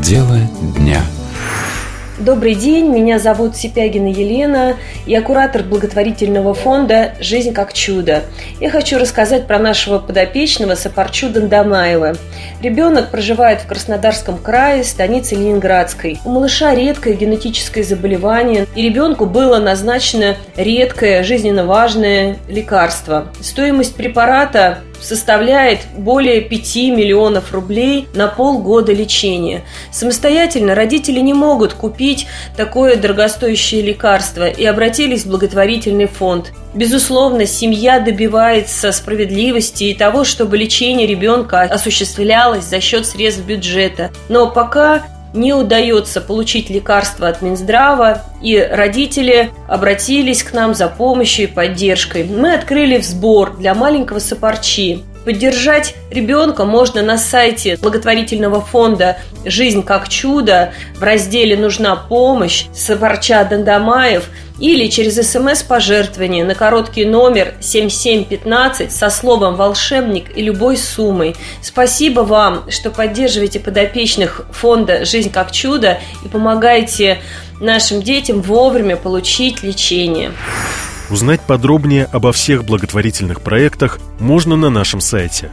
Дело дня. Добрый день, меня зовут Сипягина Елена, я куратор благотворительного фонда «Жизнь как чудо». Я хочу рассказать про нашего подопечного Сапарчу Дандамаева. Ребенок проживает в Краснодарском крае, станице Ленинградской. У малыша редкое генетическое заболевание, и ребенку было назначено редкое, жизненно важное лекарство. Стоимость препарата составляет более 5 миллионов рублей на полгода лечения. Самостоятельно родители не могут купить такое дорогостоящее лекарство и обратились в благотворительный фонд. Безусловно, семья добивается справедливости и того, чтобы лечение ребенка осуществлялось за счет средств бюджета. Но пока не удается получить лекарства от Минздрава, и родители обратились к нам за помощью и поддержкой. Мы открыли сбор для маленького Сапарчи. Поддержать ребенка можно на сайте благотворительного фонда «Жизнь как чудо» в разделе «Нужна помощь» Сапарча Дандамаев или через СМС-пожертвование на короткий номер 7715 со словом «волшебник» и любой суммой. Спасибо вам, что поддерживаете подопечных фонда «Жизнь как чудо» и помогаете нашим детям вовремя получить лечение. Узнать подробнее обо всех благотворительных проектах можно на нашем сайте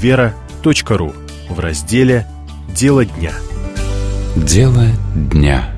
radiovera.ru в разделе «Дело дня». Дело дня.